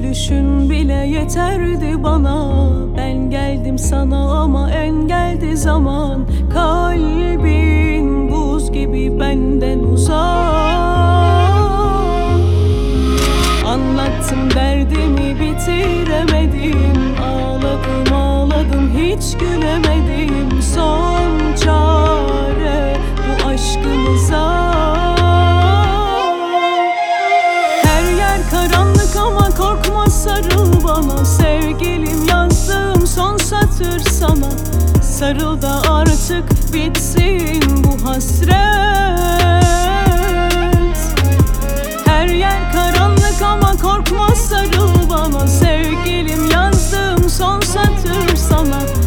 gülüşün bile yeterdi bana. Ben geldim sana ama engeldi zaman. Kalbin buz gibi benden uzak. Anlattım derdimi bitiremedim. Ağladım ağladım hiç gülemedim. Son çare bu aşkımıza. Karanlık ama korkma sarıl bana. Sevgilim yazdım son satır sana. Sarıl da artık bitsin bu hasret. Her yer karanlık ama korkma sarıl bana. Sevgilim yazdım son satır sana.